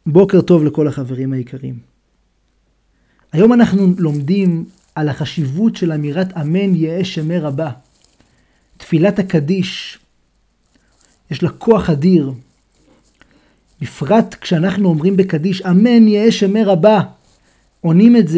בוקר טוב לכל החברים היקרים. היום אנחנו לומדים על החשיבות של אמירת אמן יהא שמי רבה. תפילת הקדיש, יש לה כוח אדיר. בפרט כשאנחנו אומרים בקדיש אמן יהא שמי רבה, עונים את זה.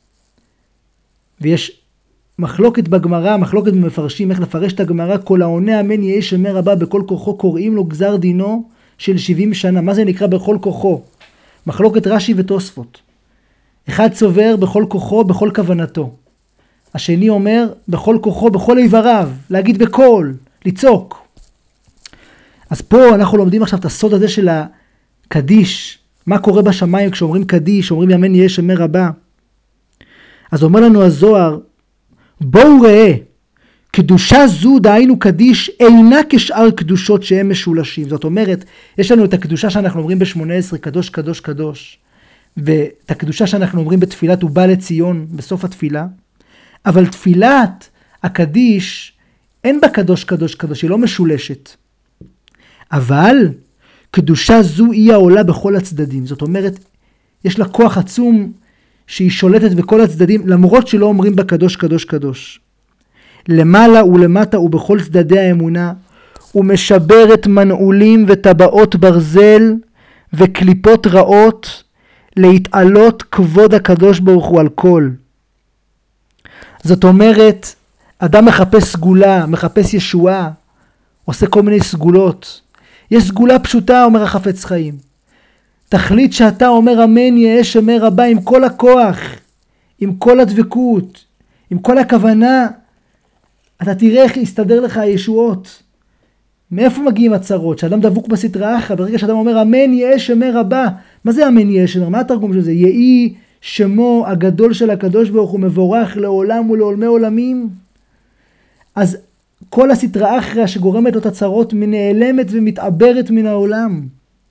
ויש מחלוקת בגמרא, מחלוקת במפרשים, איך לפרש את הגמרא, כל העונה אמן יהא שמי רבה בכל כוחו קוראים לו גזר דינו של 70 שנה. מה זה נקרא בכל כוחו? מחלוקת רש"י ותוספות. אחד סובר בכל כוחו, בכל כוונתו. השני אומר בכל כוחו, בכל איבריו, להגיד בקול, לצעוק. אז פה אנחנו לומדים עכשיו את הסוד הזה של הקדיש. מה קורה בשמיים כשאומרים קדיש, אומרים אמן יהא שמי רבה. אז אומר לנו הזוהר, בואו ראה, קדושה זו דהיינו קדיש אינה כשאר קדושות שהם משולשים. זאת אומרת, יש לנו את הקדושה שאנחנו אומרים ב-18, קדוש קדוש קדוש. ואת הקדושה שאנחנו אומרים בתפילת ובא לציון בסוף התפילה. אבל תפילת הקדיש אין בה קדוש קדוש קדוש, היא לא משולשת. אבל קדושה זו היא העולה בכל הצדדים. זאת אומרת, יש לה כוח עצום שהיא שולטת בכל הצדדים, למרות שלא אומרים בה קדוש קדוש קדוש. למעלה ולמטה ובכל צדדי האמונה, ומשברת מנעולים וטבעות ברזל וקליפות רעות, להתעלות כבוד הקדוש ברוך הוא על כל. זאת אומרת, אדם מחפש סגולה, מחפש ישועה, עושה כל מיני סגולות. יש סגולה פשוטה, אומר החפץ חיים. תחליט שאתה אומר אמן יהא שמי רבה עם כל הכוח, עם כל הדבקות, עם כל הכוונה. אתה תראה איך יסתדר לך הישועות. מאיפה מגיעים הצרות? שאדם דבוק בסטרא אחרא, ברגע שאדם אומר אמן יהא שמי רבה. מה זה אמן יהא שמי? מה התרגום של זה? יהי שמו הגדול של הקדוש ברוך הוא מבורך לעולם ולעולמי עולמים. אז כל הסטרא אחרא שגורמת לו את הצרות נעלמת ומתעברת מן העולם.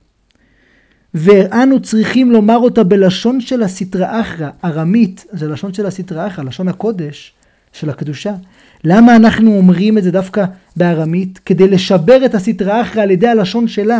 ואנו צריכים לומר אותה בלשון של הסטרא אחרא, ארמית, זה לשון של הסטרא אחרא, לשון הקודש של הקדושה. למה אנחנו אומרים את זה דווקא בארמית? כדי לשבר את הסטרא אחרא על ידי הלשון שלה.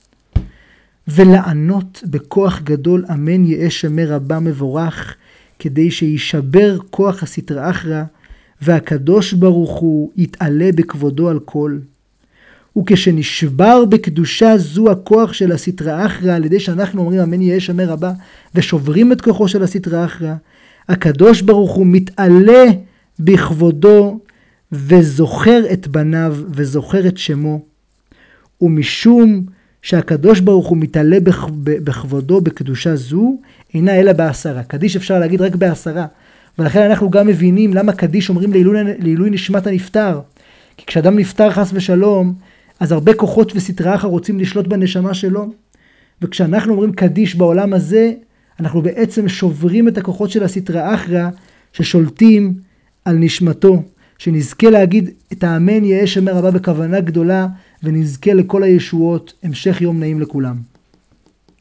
ולענות בכוח גדול אמן יהא שמי רבה מבורך, כדי שישבר כוח הסטרא אחרא, והקדוש ברוך הוא יתעלה בכבודו על כל. וכשנשבר בקדושה זו הכוח של הסטרא אחרא, על ידי שאנחנו אומרים אמן יהא שמי רבה, ושוברים את כוחו של הסטרא אחרא, הקדוש ברוך הוא מתעלה בכבודו, וזוכר את בניו, וזוכר את שמו. ומשום שהקדוש ברוך הוא מתעלה בכבודו בקדושה זו, אינה אלא בעשרה. קדיש אפשר להגיד רק בעשרה. ולכן אנחנו גם מבינים למה קדיש אומרים לעילוי נשמת הנפטר. כי כשאדם נפטר חס ושלום, אז הרבה כוחות וסטרא אחרא רוצים לשלוט בנשמה שלו. וכשאנחנו אומרים קדיש בעולם הזה, אנחנו בעצם שוברים את הכוחות של הסטרא אחרא ששולטים על נשמתו. שנזכה להגיד את האמן יהא שמי רבה בכוונה גדולה, ונזכה לכל הישועות. המשך יום נעים לכולם.